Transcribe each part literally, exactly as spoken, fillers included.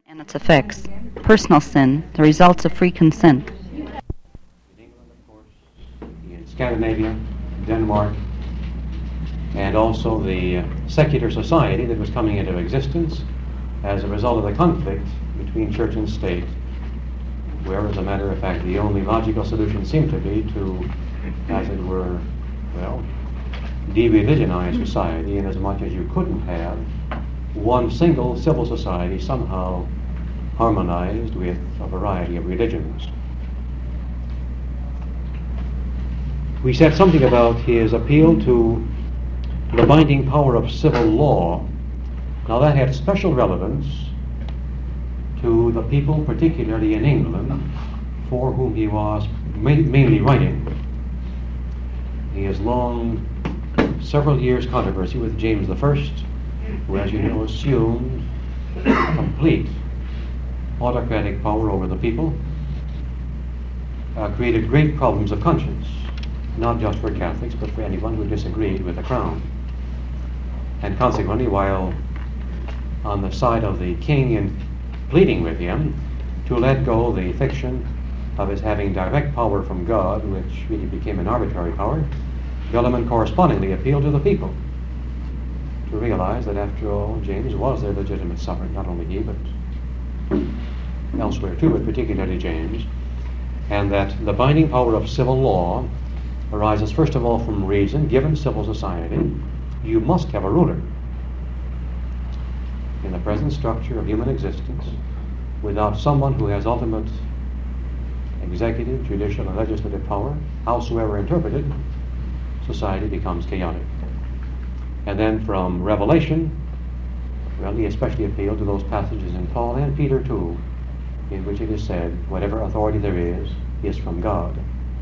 and its effects. Personal sin, the results of free consent. In England, of course, in Scandinavia, Denmark, and also the uh, secular society that was coming into existence as a result of the conflict between church and state, where, as a matter of fact, the only logical solution seemed to be to, as it were, well, de-religionize society, in as much as you couldn't have one single civil society somehow harmonized with a variety of religions. We said something about his appeal to the binding power of civil law. Now that had special relevance to the people, particularly in England, for whom he was ma- mainly writing. He has long, several years' controversy with James the First, who, as you know, assumed complete autocratic power over the people, uh, created great problems of conscience, not just for Catholics, but for anyone who disagreed with the crown. And consequently, while on the side of the king in pleading with him to let go the fiction of his having direct power from God, which really became an arbitrary power, Bellarmine correspondingly appealed to the people to realize that, after all, James was their legitimate sovereign, not only he, but elsewhere too, but particularly James, and that the binding power of civil law arises first of all from reason. Given civil society, you must have a ruler. In the present structure of human existence, without someone who has ultimate executive, judicial, and legislative power, howsoever interpreted, society becomes chaotic. And then from Revelation, well, he especially appealed to those passages in Paul and Peter too, in which it is said, whatever authority there is, is from God.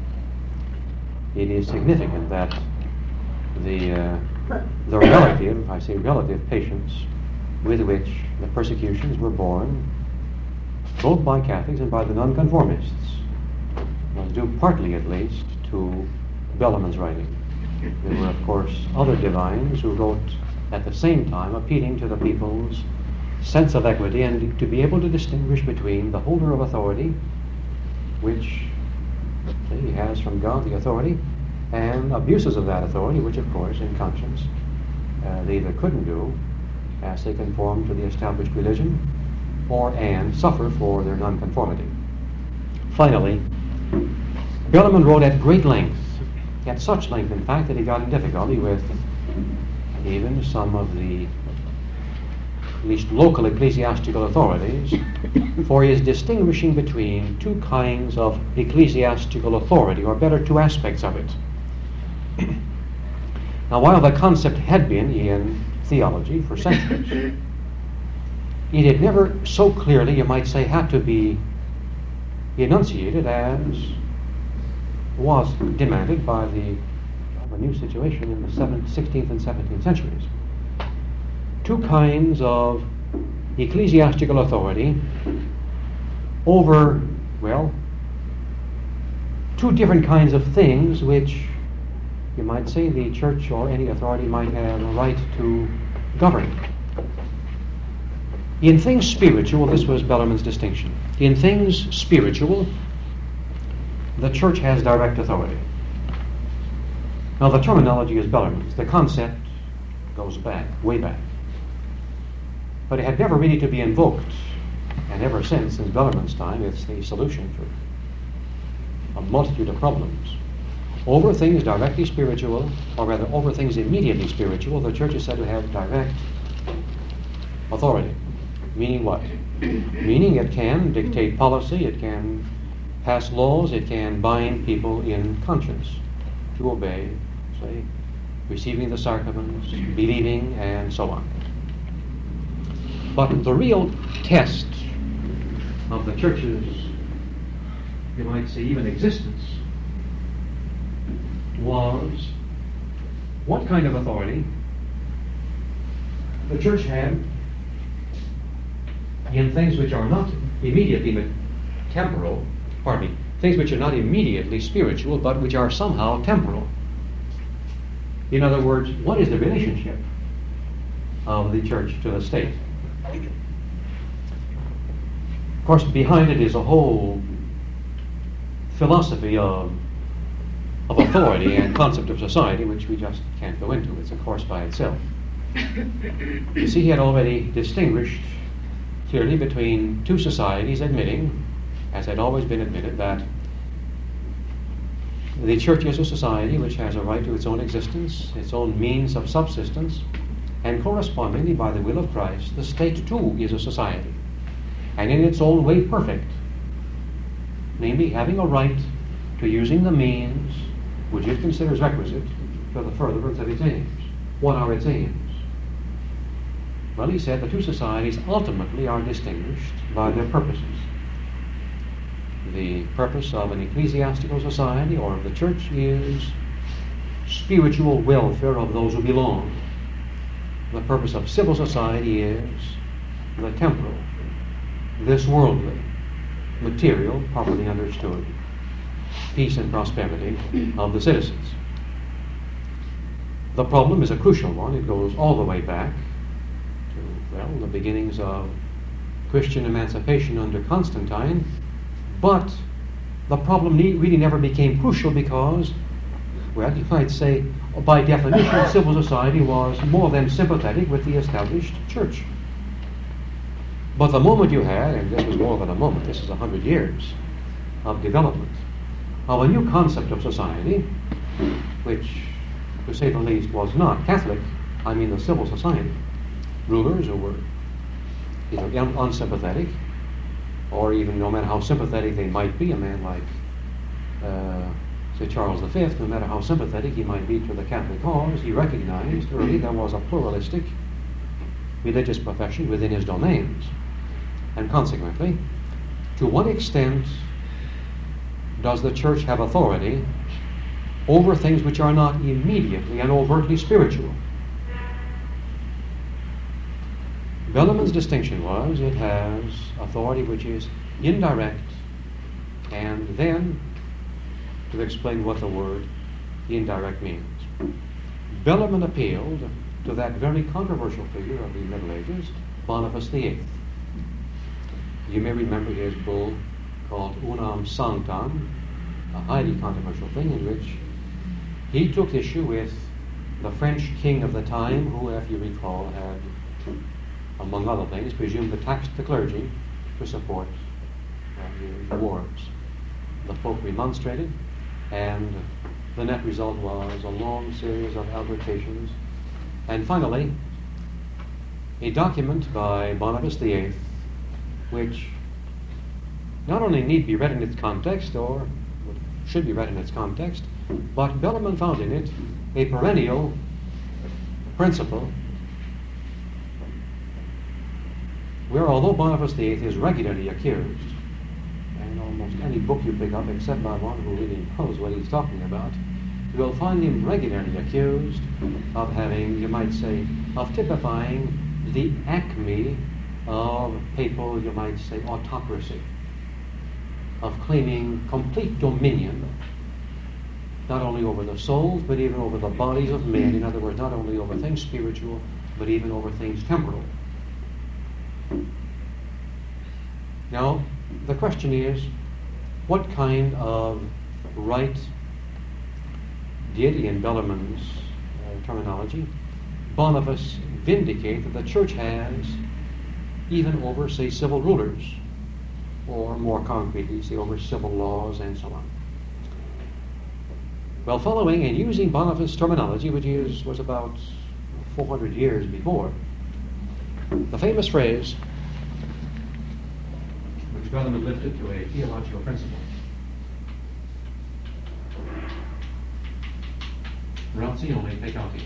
It is significant that the uh, the relative, I say relative, patience with which the persecutions were borne, both by Catholics and by the nonconformists, was due partly, at least, to Bellarmine's writing. There were, of course, other divines who wrote at the same time appealing to the people's sense of equity and to be able to distinguish between the holder of authority, which he has from God the authority, and abuses of that authority, which, of course, in conscience, uh, they either couldn't do as they conform to the established religion, or and suffer for their nonconformity. Finally, Bellarmine wrote at great length, at such length, in fact, that he got in difficulty with even some of the at least local ecclesiastical authorities for his distinguishing between two kinds of ecclesiastical authority, or better, two aspects of it. Now, while the concept had been in theology for centuries, it had never so clearly, you might say, had to be enunciated as was demanded by the, the new situation in the seventeenth, sixteenth and seventeenth centuries. Two kinds of ecclesiastical authority over, well, two different kinds of things which you might say the church or any authority might have a right to govern. In things spiritual, this was Bellarmine's distinction. In things spiritual, the church has direct authority. Now, the terminology is Bellarmine's. The concept goes back, way back. But it had never really to be invoked, and ever since, since Bellarmine's time, it's the solution for a multitude of problems. Over things directly spiritual, or rather over things immediately spiritual, the church is said to have direct authority. Meaning what? Meaning it can dictate policy, it can pass laws, it can bind people in conscience to obey, say, receiving the sacraments, believing, and so on. But the real test of the church's, you might say, even existence, was what kind of authority the church had in things which are not immediately temporal, pardon me, things which are not immediately spiritual, but which are somehow temporal. In other words, what is the relationship of the church to the state? course, behind it is a whole philosophy of, of authority and concept of society, which we just can't go into. It's a course by itself. You see, he had already distinguished clearly between two societies, admitting, as had always been admitted, that the church is a society which has a right to its own existence, its own means of subsistence, and correspondingly, by the will of Christ, the state too is a society, and in its own way perfect, namely having a right to using the means which it considers requisite for the furtherance of its aims. What are its aims? Well, he said the two societies ultimately are distinguished by their purposes. The purpose of an ecclesiastical society or of the church is spiritual welfare of those who belong. The purpose of civil society is the temporal, this worldly, material, properly understood, peace and prosperity of the citizens. The problem is a crucial one. It goes all the way back to, well, the beginnings of Christian emancipation under Constantine, but the problem really never became crucial because, well, you might say, by definition, civil society was more than sympathetic with the established church. But the moment you had, and this was more than a moment, this is a hundred years of development, of a new concept of society, which, to say the least, was not Catholic, I mean the civil society. Rulers who were either un- unsympathetic, or even, no matter how sympathetic they might be, a man like, uh, say, Charles the Fifth, no matter how sympathetic he might be to the Catholic cause, he recognized early there was a pluralistic religious profession within his domains. And consequently, to what extent does the church have authority over things which are not immediately and overtly spiritual? Bellarmine's distinction was it has authority which is indirect, and then to explain what the word indirect means. Bellarmine appealed to that very controversial figure of the Middle Ages, Boniface the Eighth. You may remember his bull called Unam Sanctam, a highly controversial thing in which he took issue with the French king of the time, who, if you recall, had, among other things, presumed to tax the clergy to support uh, the wars. The Pope remonstrated, and the net result was a long series of altercations, and finally, a document by Boniface the Eighth, which not only need be read in its context, or should be read in its context, but Bellarmine found in it a perennial principle where, although Boniface the Eighth is regularly accused, and almost any book you pick up except by one who really knows what he's talking about, you will find him regularly accused of having, you might say, of typifying the acme of papal, you might say, autocracy, of claiming complete dominion, not only over the souls, but even over the bodies of men. In other words, not only over things spiritual, but even over things temporal. Now, the question is, what kind of right did, in Bellarmine's uh, terminology, Boniface vindicate that the church has even over, say, civil rulers, or more concretely, say, over civil laws and so on? Well, following and using Boniface's terminology, which is, was about four hundred years before, the famous phrase, which Bellarmine lifted to a theological principle, Razione peccati.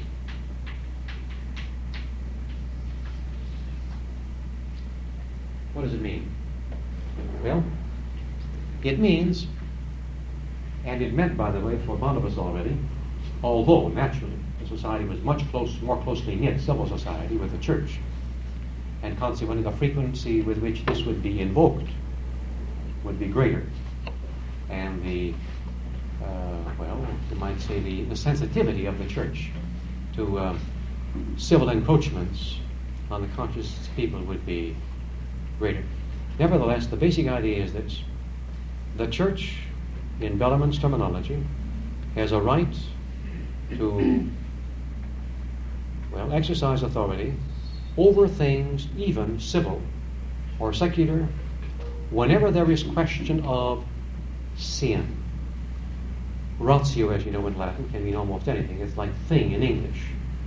What does it mean? Well, it means, and it meant, by the way, for Boniface already, although naturally the society was much close, more closely knit, civil society, with the church, and consequently the frequency with which this would be invoked would be greater, and the uh, well, you might say the, the sensitivity of the church to uh, civil encroachments on the conscience of people would be greater. Nevertheless, the basic idea is this. The church, in Bellarmine's terminology, has a right to, well, exercise authority over things even civil or secular whenever there is question of sin. Ratio, as you know in Latin, can mean almost anything. It's like thing in English.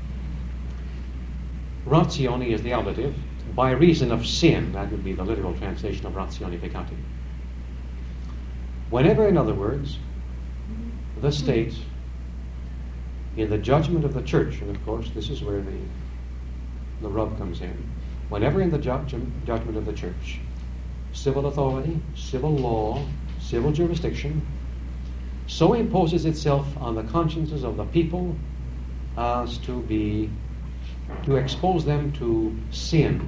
Ratione is the ablative. By reason of sin, that would be the literal translation of ratione peccati. Whenever, in other words, the state, in the judgment of the church, and of course this is where the, the rub comes in, whenever in the ju- judgment of the church, civil authority, civil law, civil jurisdiction, so imposes itself on the consciences of the people as to be, to expose them to sin.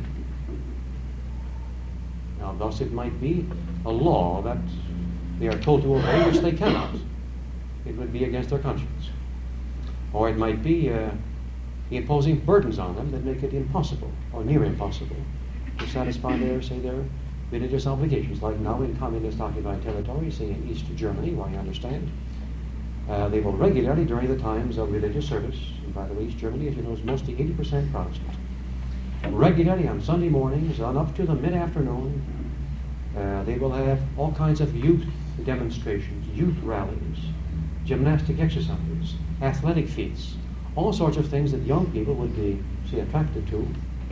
Now, thus it might be a law that they are told to obey, which they cannot. It would be against their conscience. Or it might be uh, imposing burdens on them that make it impossible, or near impossible, to satisfy their, say, their religious obligations, like now in communist-occupied territories, say in East Germany, where I understand. Uh, they will regularly, during the times of religious service, and by the way, East Germany, as you know, is mostly eighty percent Protestant, regularly on Sunday mornings, on up to the mid-afternoon, uh, they will have all kinds of youth demonstrations, youth rallies, gymnastic exercises, athletic feats, all sorts of things that young people would be, say, attracted to,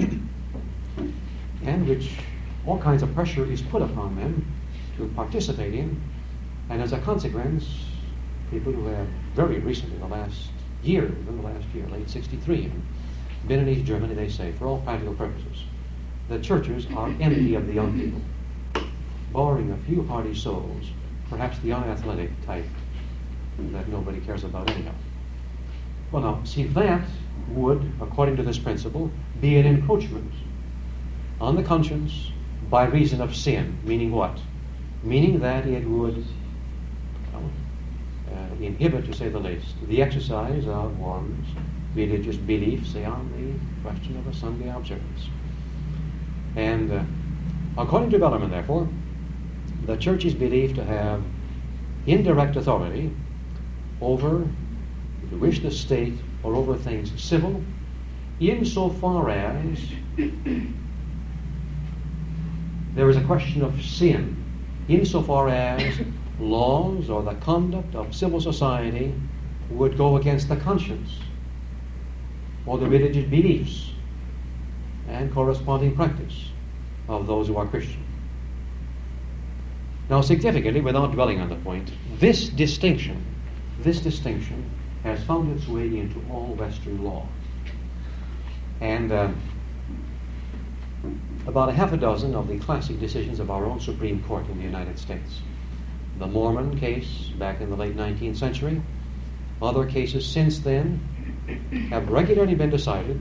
and which all kinds of pressure is put upon them to participate in, and as a consequence, people who have very recently, the last year, even the last year, late sixty-three, been in East Germany, they say, for all practical purposes, the churches are empty of the young people, barring a few hardy souls, perhaps the unathletic type that nobody cares about anyhow. Well, now, see, that would, according to this principle, be an encroachment on the conscience by reason of sin. Meaning what? Meaning that it would well, uh, inhibit, to say the least, the exercise of one's religious belief, say, on the question of a Sunday observance. And uh, according to Bellarmine, therefore, the church is believed to have indirect authority over, if you wish, the state, or over things civil, insofar as there is a question of sin, insofar as laws or the conduct of civil society would go against the conscience or the religious beliefs and corresponding practice of those who are Christian. Now, significantly, without dwelling on the point, this distinction, this distinction has found its way into all Western law. And uh, about a half a dozen of the classic decisions of our own Supreme Court in the United States. The Mormon case back in the late nineteenth century, other cases since then have regularly been decided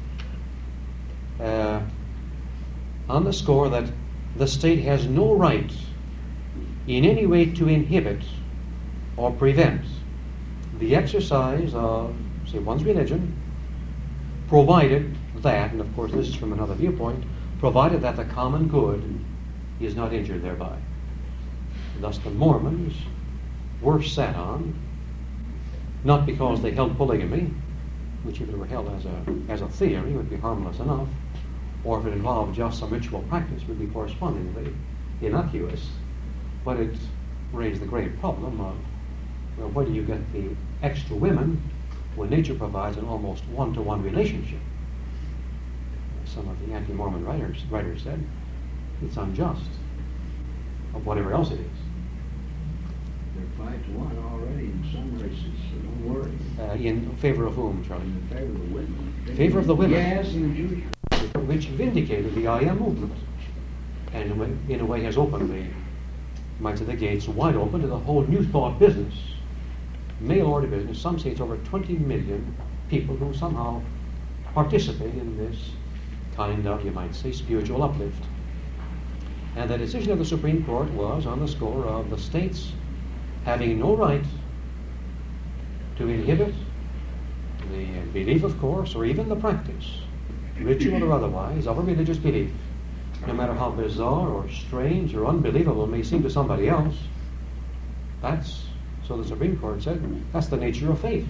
uh, on the score that the state has no right in any way to inhibit or prevent the exercise of, say, one's religion, provided that, and of course this is from another viewpoint, provided that the common good is not injured thereby. Thus the Mormons were sat on, not because they held polygamy, which if it were held as a, as a theory would be harmless enough, or if it involved just some ritual practice would be correspondingly innocuous, but it raised the great problem of, well, where do you get the extra women when nature provides an almost one-to-one relationship? Some of the anti-Mormon writers, writers said it's unjust, of whatever else it is. They're five to one already in some races, so don't worry. Uh, in favor of whom, Charlie? In favor of the women. In favor of the women. Yes, in the Jewish. Which vindicated the I M movement, and in a way, in a way has opened the, you might say, the gates wide open to the whole New Thought business, mail order business. Some say it's over twenty million people who somehow participate in this kind of, you might say, spiritual uplift. And the decision of the Supreme Court was on the score of the states having no right to inhibit the belief, of course, or even the practice, ritual or otherwise, of a religious belief no matter how bizarre or strange or unbelievable it may seem to somebody else, that's, so the Supreme Court said, that's the nature of faith.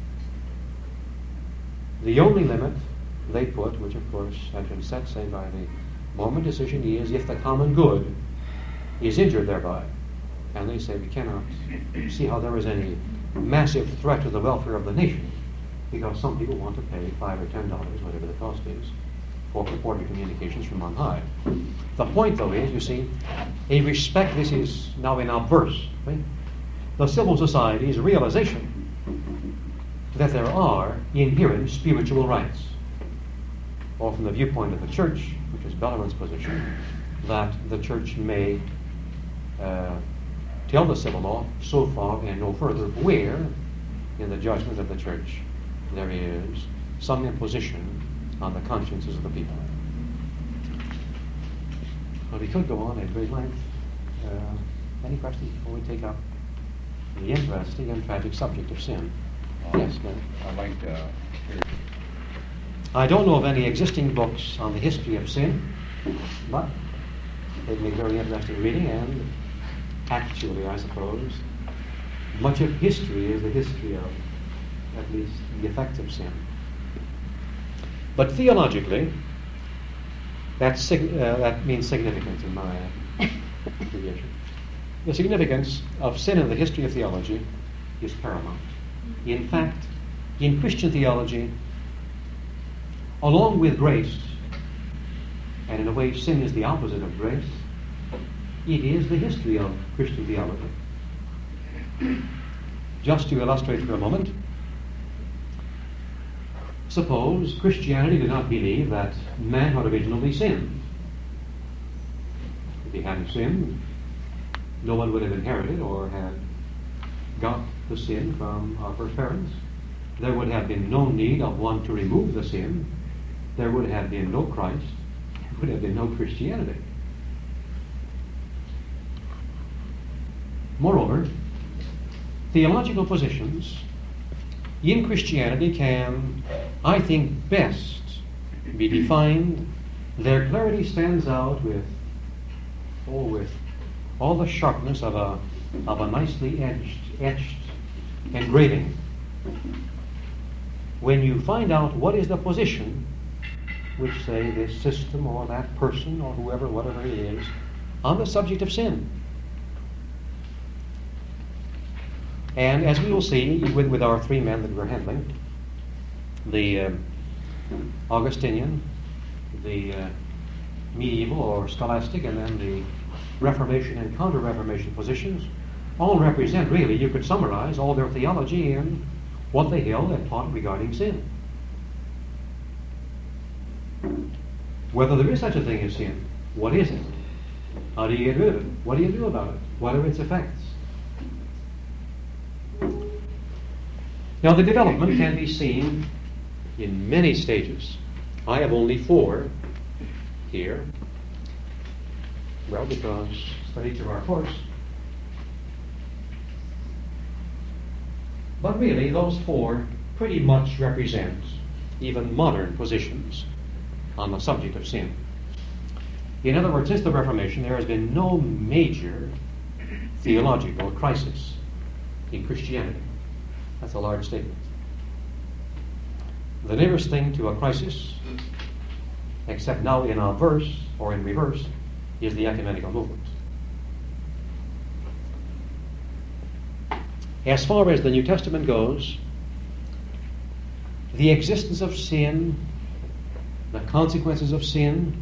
The only limit they put, which of course had been set, say, by the Mormon decision, is if the common good is injured thereby. And they say we cannot see how there is any massive threat to the welfare of the nation because some people want to pay five or ten dollars, whatever the cost is, for purported communications from on high. The point, though, is, you see, a respect, this is now in obverse, right? The civil society's realization that there are inherent spiritual rights, or from the viewpoint of the church, which is Bellarmine's position, that the church may uh, tell the civil law so far and no further where, in the judgment of the church, there is some imposition on the consciences of the people. Well, we could go on at great length. Uh, any questions before we take up the interesting and tragic subject of sin? Um, Yes, Glenn. I'd like to hear. I don't know of any existing books on the history of sin, but they'd make very interesting reading, and actually, I suppose, much of history is the history of, at least, the effects of sin. But theologically, that's sig- uh, that means significance in my abbreviation. The significance of sin in the history of theology is paramount. In fact, in Christian theology, along with grace, and in a way sin is the opposite of grace, it is the history of Christian theology. Just to illustrate for a moment, suppose Christianity did not believe that man had originally sinned. If he hadn't sinned, no one would have inherited or had got the sin from our first parents. There would have been no need of one to remove the sin. There would have been no Christ. There would have been no Christianity. Moreover, theological positions in Christianity can, I think, best be defined. Their clarity stands out with, oh, with all the sharpness of a of a nicely edged, etched engraving. When you find out what is the position which, say, this system or that person or whoever, whatever it is, on the subject of sin. And as we will see with, with our three men that we're handling, the uh, Augustinian, the uh, medieval or scholastic, and then the Reformation and Counter-Reformation positions, all represent, really, you could summarize all their theology in what they held and taught regarding sin. Whether there is such a thing as sin, what is it? How do you get rid of it? What do you do about it? What are its effects? Now, the development can be seen in many stages. I have only four here. Well, because for each of our course. But really, those four pretty much represent even modern positions on the subject of sin. In other words, since the Reformation, there has been no major theological crisis in Christianity. That's a large statement. The nearest thing to a crisis, except now in obverse or in reverse, is the ecumenical movement. As far as the New Testament goes, the existence of sin, the consequences of sin,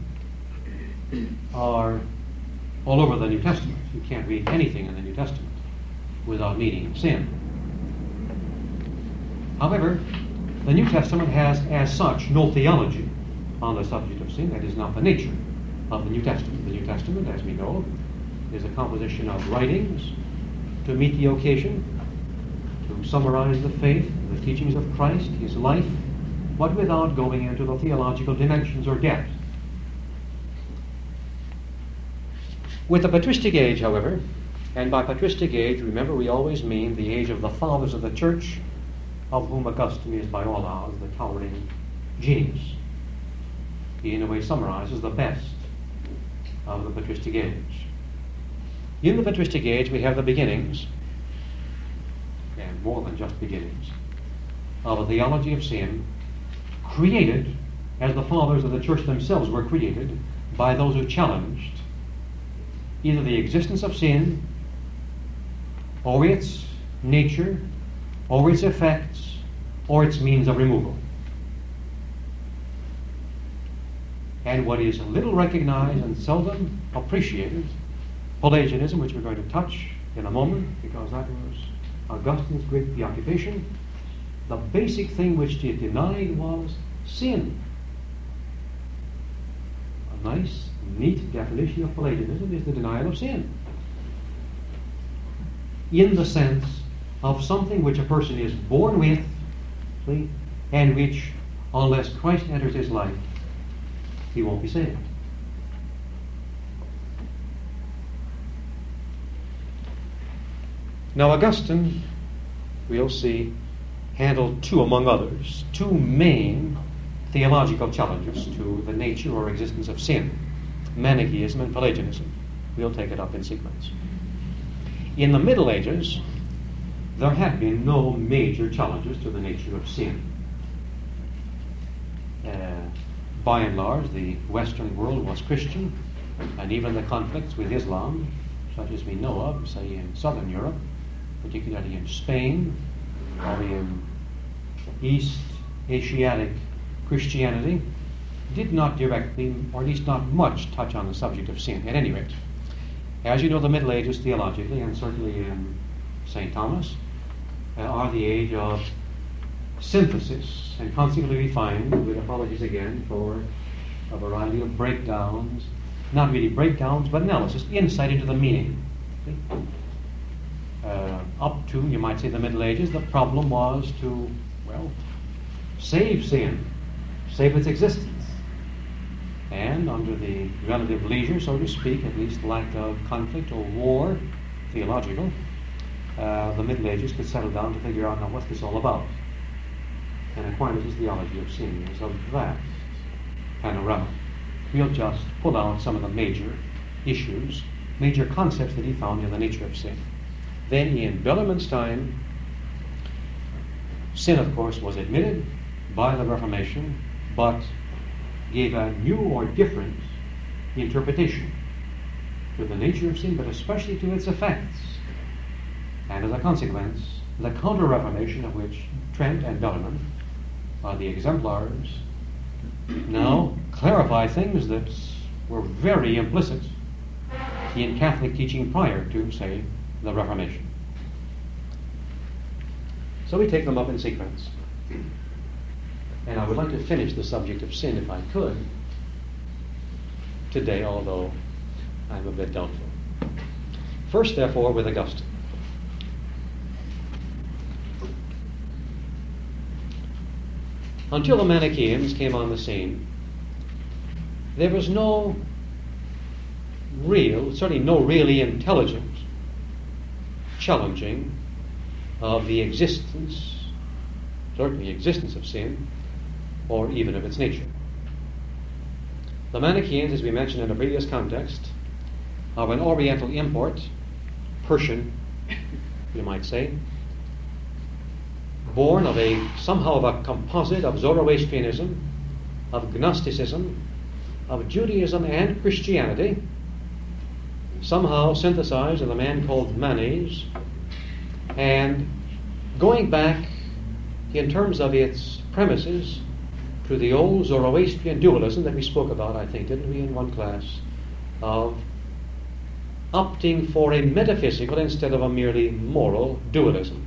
are all over the New Testament. You can't read anything in the New Testament without meaning sin. However, the New Testament has, as such, no theology on the subject of sin. That is not the nature of the New Testament. The New Testament, as we know, is a composition of writings to meet the occasion, to summarize the faith, the teachings of Christ, his life, but without going into the theological dimensions or depth. With the patristic age, however, and by patristic age, remember, we always mean the age of the fathers of the church, of whom Augustine is by all odds the towering genius. He, in a way, summarizes the best of the patristic age. In the patristic age, we have the beginnings, and more than just beginnings, of a theology of sin created, as the fathers of the church themselves were created, by those who challenged either the existence of sin, or its nature, or its effects, or its means of removal. And what is little recognized and seldom appreciated, Pelagianism, which we're going to touch in a moment, because that was Augustine's great preoccupation, the basic thing which it denied was sin. A nice, neat definition of Pelagianism is the denial of sin, in the sense of something which a person is born with, see, and which, unless Christ enters his life, he won't be saved. Now Augustine, we'll see, handled two, among others, two main theological challenges to the nature or existence of sin: Manichaeism and Pelagianism. We'll take it up in sequence. In the Middle Ages, there had been no major challenges to the nature of sin. Uh, by and large, the Western world was Christian, and even the conflicts with Islam, such as we know of, say in Southern Europe, particularly in Spain, or in East Asiatic Christianity, did not directly, or at least not much, touch on the subject of sin. At any rate, as you know, the Middle Ages theologically, and certainly in Saint Thomas, uh, are the age of synthesis, and consequently we find, with apologies again for a variety of breakdowns, not really breakdowns, but analysis, insight into the meaning. See? Uh, up to, you might say, the Middle Ages, the problem was to, well, save sin, save its existence. And under the relative leisure, so to speak, at least lack of conflict or war, theological, uh, the Middle Ages could settle down to figure out, now, what's this all about? And Aquinas' theology of sin is of that panorama. We'll just pull out some of the major issues, major concepts that he found in the nature of sin. Then in Bellarmine's time, sin, of course, was admitted by the Reformation, but gave a new or different interpretation to the nature of sin, but especially to its effects. And as a consequence, the Counter-Reformation, of which Trent and Bellarmine are the exemplars, now clarify things that were very implicit in Catholic teaching prior to, say, the Reformation. So we take them up in sequence. And I would like to finish the subject of sin, if I could, today, although I'm a bit doubtful. First, therefore, with Augustine. Until the Manichaeans came on the scene, there was no real, certainly no really intelligent challenging of the existence, certainly existence of sin, or even of its nature. The Manichaeans, as we mentioned in a previous context, of an Oriental import, Persian, you might say, born of a, somehow of a composite of Zoroastrianism, of Gnosticism, of Judaism and Christianity, somehow synthesized in a man called Manes, and going back in terms of its premises to the old Zoroastrian dualism that we spoke about, I think, didn't we, in one class, of opting for a metaphysical instead of a merely moral dualism.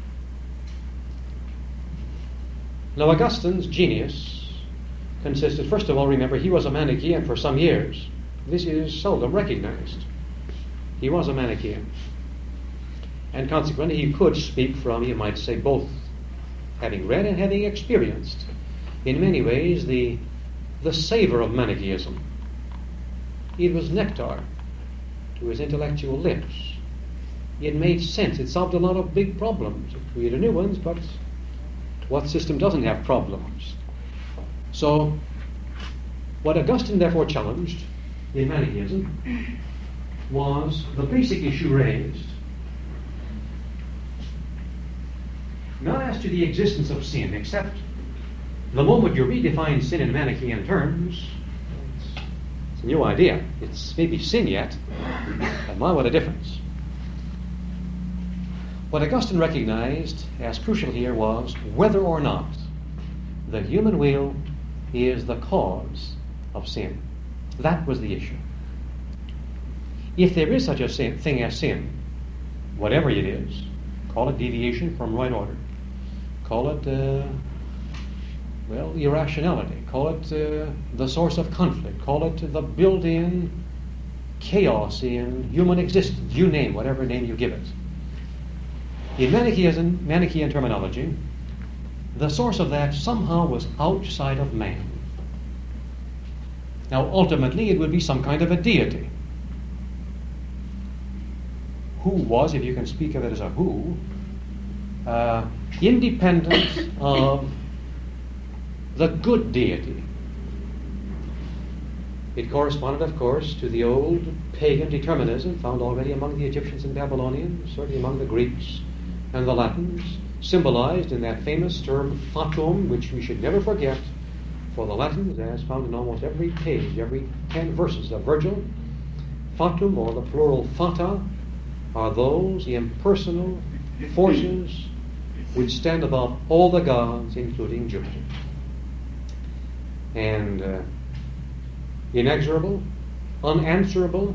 Now, Augustine's genius consisted, first of all, remember, he was a Manichaean for some years. This is seldom recognized. He was a Manichaean. And consequently, he could speak from, you might say, both having read and having experienced, in many ways, the, the savor of Manichaeism. It was nectar to his intellectual lips. It made sense. It solved a lot of big problems. It created new ones, but what system doesn't have problems? So, what Augustine therefore challenged in Manichaeism was the basic issue raised not as to the existence of sin, except the moment you redefine sin in Manichaean terms, it's, it's a new idea. It's maybe sin yet, but my, what a difference. What Augustine recognized as crucial here was whether or not the human will is the cause of sin. That was the issue. If there is such a sin, thing as sin, whatever it is, call it deviation from right order, call it, uh, well, irrationality, call it uh, the source of conflict, call it the built-in chaos in human existence, you name whatever name you give it. In Manichaeism, Manichaean terminology, the source of that somehow was outside of man. Now, ultimately, it would be some kind of a deity who was, if you can speak of it as a who, uh, independent of the good deity. It corresponded, of course, to the old pagan determinism found already among the Egyptians and Babylonians, certainly among the Greeks and the Latins, symbolized in that famous term fatum, which we should never forget, for the Latins, as found in almost every page, every ten verses of Virgil. Fatum, or the plural fata, are those impersonal forces which stand above all the gods, including Jupiter. And uh, inexorable, unanswerable,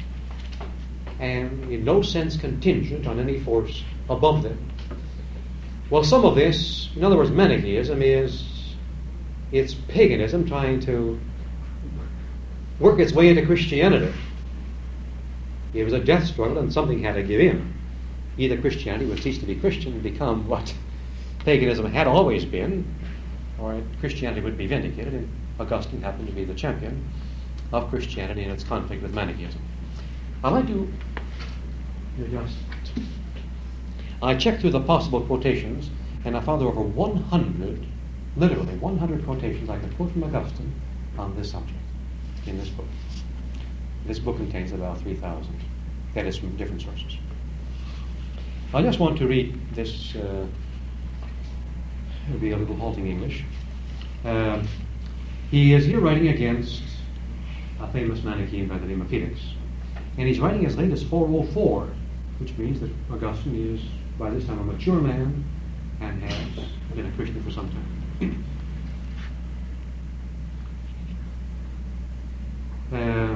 and in no sense contingent on any force above them. Well, some of this, in other words, Manichaeism, is it's paganism trying to work its way into Christianity. It was a death struggle and something had to give in. Either Christianity would cease to be Christian and become what paganism had always been, or Christianity would be vindicated, and Augustine happened to be the champion of Christianity in its conflict with Manichaeism. I'd like to just... I checked through the possible quotations, and I found there were over one hundred, literally one hundred quotations I could quote from Augustine on this subject in this book. This book contains about three thousand. That is from different sources. I just want to read this. Uh, it'll be a little halting English. Uh, he is here writing against a famous Manichaean by the name of Felix. And he's writing as late as four oh four, which means that Augustine is, by this time, a mature man and has been a Christian for some time. uh,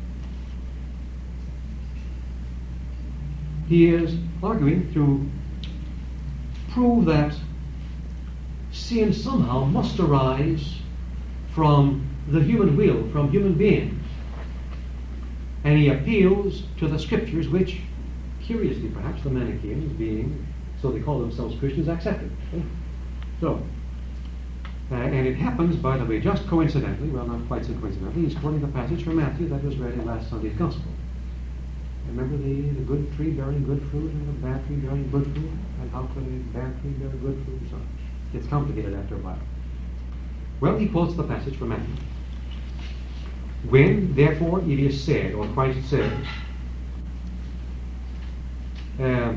he is arguing to prove that sin somehow must arise from the human will, from human beings. And he appeals to the scriptures which, curiously perhaps, the Manichaeans, being, so they call themselves Christians, accepted. Okay? So, uh, and it happens, by the way, just coincidentally, well, not quite so coincidentally, he's quoting the passage from Matthew that was read in last Sunday's Gospel. Remember the, the good tree bearing good fruit and the bad tree bearing good fruit? And how could a bad tree bear good fruit? So it's complicated after a while. Well, he quotes the passage from Matthew. When, therefore, it is said, or Christ says, uh,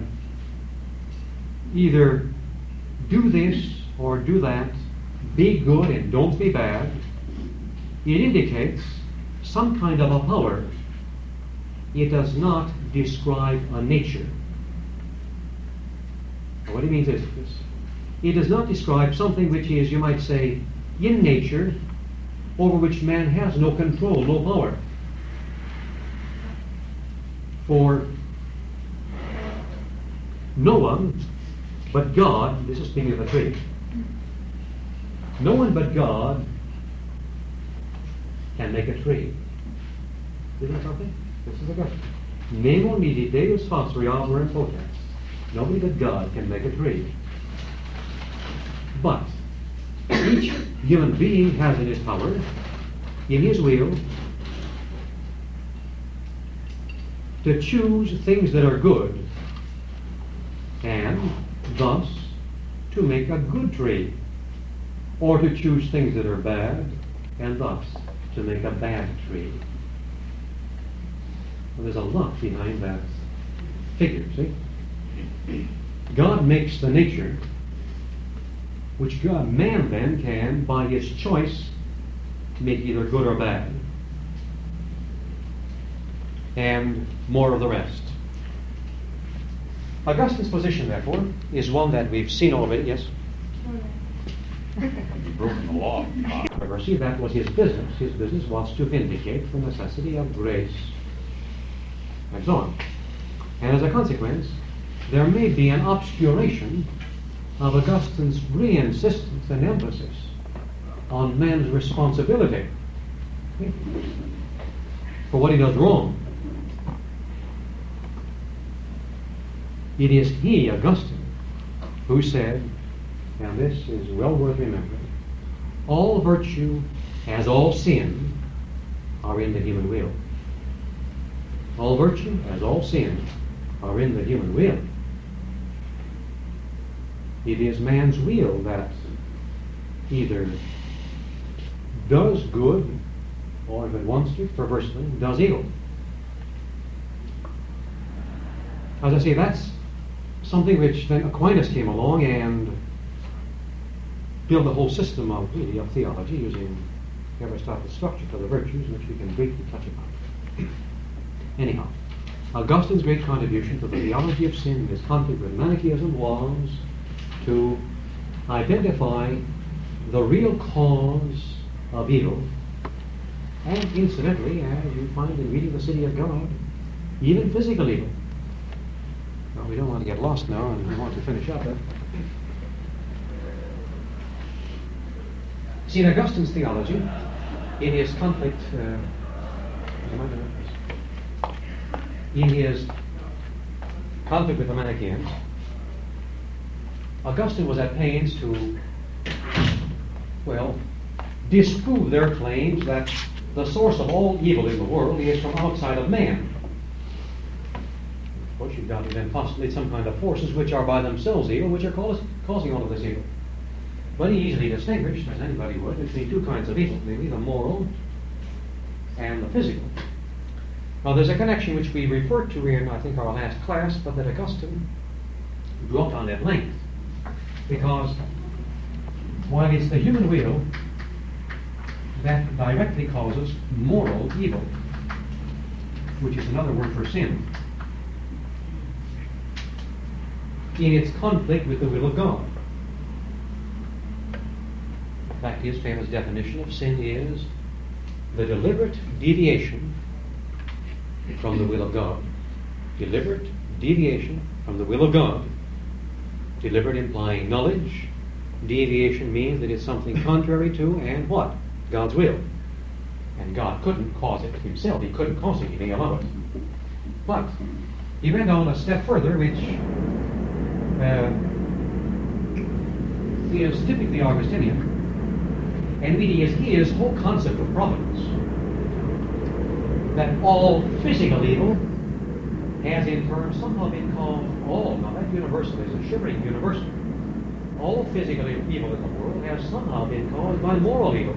either do this or do that, be good and don't be bad, it indicates some kind of a power. It does not describe a nature. Now, what he means is this. It does not describe something which is, you might say, in nature, over which man has no control, no power. For no one but God, this is speaking of the tree, no one but God can make a tree. Isn't that something? This is a question. Nemo nisi Deus facere arbor and potens. Nobody but God can make a tree. But each human being has in his power, in his will, to choose things that are good and thus to make a good tree, or to choose things that are bad and thus to make a bad tree. Well, there's a lot behind that figure, see? God makes the nature, which God, man then can, by his choice, make either good or bad. And more of the rest. Augustine's position, therefore, is one that we've seen already, yes? You've broken the law. However, see, that was his business. His business was to vindicate the necessity of grace, and so on. And as a consequence, there may be an obscuration of Augustine's re-insistence and emphasis on man's responsibility for what he does wrong. It is he, Augustine, who said, and this is well worth remembering, all virtue as all sin are in the human will. All virtue as all sin are in the human will. It is man's will that either does good, or if it wants to, perversely, does evil. As I say, that's something which then Aquinas came along and built a whole system of, really, of theology using Aristotle's structure for the virtues, which we can briefly touch upon. Anyhow, Augustine's great contribution to the theology of sin in his conflict with Manichaeism was to identify the real cause of evil, and incidentally, as you find in reading The City of God, even physical evil. Well, we don't want to get lost now, and we want to finish up it. See, in Augustine's theology, in his conflict, uh, in his conflict with the Manichaeans, Augustine was at pains to, well, disprove their claims that the source of all evil in the world is from outside of man. Of course, you've got to then postulate some kind of forces which are by themselves evil, which are cause, causing all of this evil. But he easily distinguished, as anybody would, between two kinds of evil, namely the moral and the physical. Now, there's a connection which we referred to in, I think, our last class, but that Augustine dwelt on at length. Because while it's the human will that directly causes moral evil, which is another word for sin, in its conflict with the will of God. In fact, his famous definition of sin is the deliberate deviation from the will of God. Deliberate deviation from the will of God. Deliberate implying knowledge. Deviation means that it's something contrary to, and what? God's will. And God couldn't cause it himself. He couldn't cause it. He may allow it. But he went on a step further, which uh, is typically Augustinian. And really is his whole concept of providence. That all physical evil has in turn somehow been caused, all, now that universal is a shivering universal. All physical evil in the world has somehow been caused by moral evil.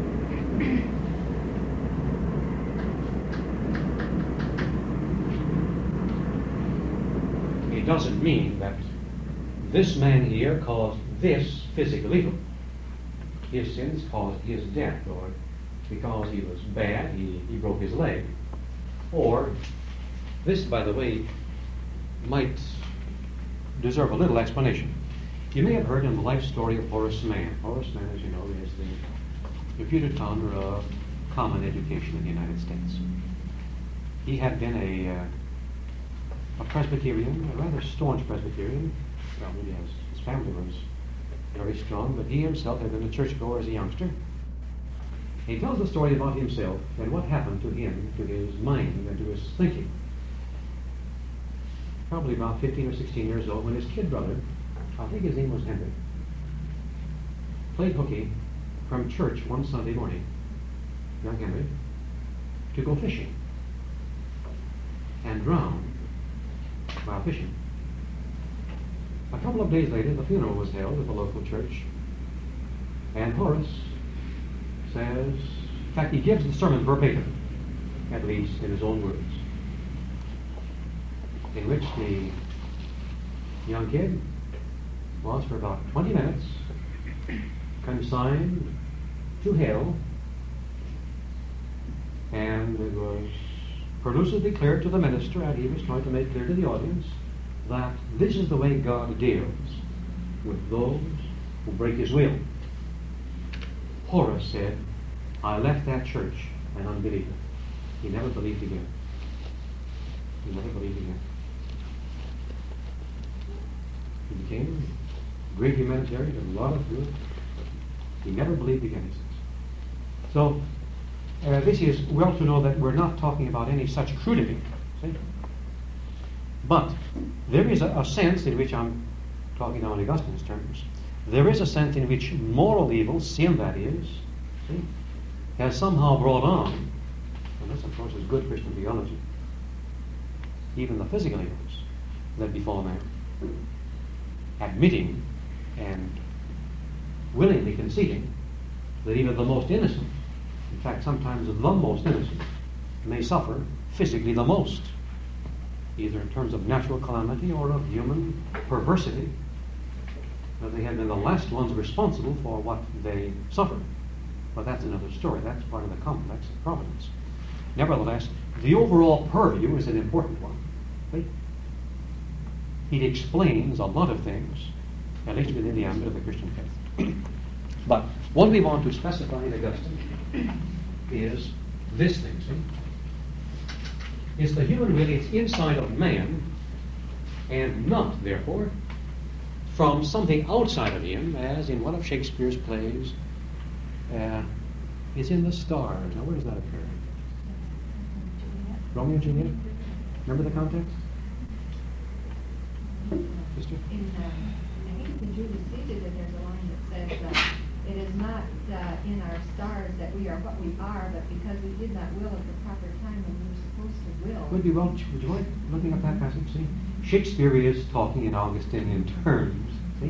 It doesn't mean that this man here caused this physical evil. His sins caused his death, or because he was bad, he, he broke his leg. Or, this, by the way, might deserve a little explanation. You may have heard in the life story of Horace Mann. Horace Mann, as you know, is the reputed founder of common education in the United States. He had been a, uh, a Presbyterian, a rather staunch Presbyterian. Well, maybe his, his family was very strong, but he himself had been a churchgoer as a youngster. He tells the story about himself and what happened to him, to his mind, and to his thinking. Probably about fifteen or sixteen years old, when his kid brother, I think his name was Henry, played hooky from church one Sunday morning, young Henry, to go fishing, and drowned while fishing. A couple of days later, the funeral was held at the local church, and Horace says, in fact, he gives the sermon verbatim, at least in his own words. in which the young kid was for about twenty minutes consigned to hell, and it was productively clear to the minister, and he was trying to make clear to the audience that this is the way God deals with those who break his will. Horace said, I left that church an unbeliever. He never believed again. He never believed again. He became a great humanitarian, did a lot of good. He never believed again, he says. So, uh, this is well to know that we're not talking about any such crudity. See? But there is a, a sense in which I'm talking now in Augustine's terms. There is a sense in which moral evil, sin that is, see, has somehow brought on, and this of course is good Christian theology, even the physical evils that befall man, admitting and willingly conceding that even the most innocent, in fact sometimes the most innocent, may suffer physically the most, either in terms of natural calamity or of human perversity, that they have been the last ones responsible for what they suffer. But that's another story. That's part of the complex of providence. Nevertheless, the overall purview is an important one. Right? It explains a lot of things, at least within the ambit of the Christian faith. But what we want to specify in Augustine is this thing, see? It's the human will, it's inside of man, and not, therefore, from something outside of him, as in one of Shakespeare's plays, uh, is in the stars. Now, where does that occur? Romeo and Juliet? Remember the context? Sister? In, uh, I think it's in Julius Caesar that there's a line that says, uh, it is not uh, in our stars that we are what we are, but because we did not will at the proper time when we were supposed to will. Would you, well, would you mind looking up that passage? See? Shakespeare is talking in Augustinian terms. See?